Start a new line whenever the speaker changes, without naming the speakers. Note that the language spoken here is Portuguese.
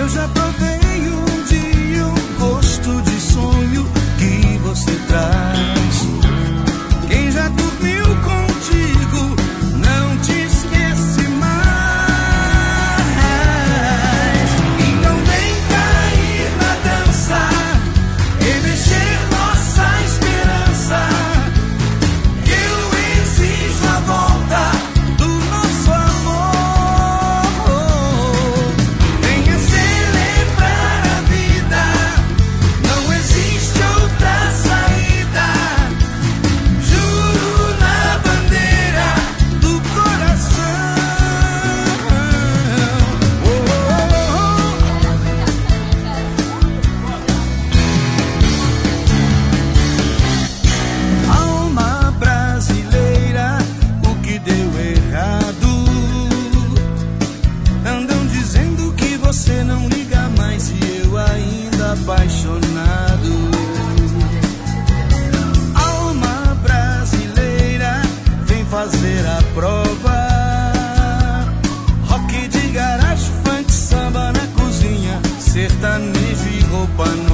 Eu já provei um dia o gosto de sonho que você traz. Quem já dormiu contigo não te esquece mais. Então vem cair na dança e mexer nossa esperança, que eu exijo a volta do nosso amor. Venha celebrar a vida, não existe outra saída. Juro na bandeira do coração. Alma brasileira, o que deu errado? Andam dizendo que você não liga mais e eu ainda apaixonado. Alma brasileira, vem fazer a prova. Rock de garagem, funk, samba na cozinha, sertanejo e roupa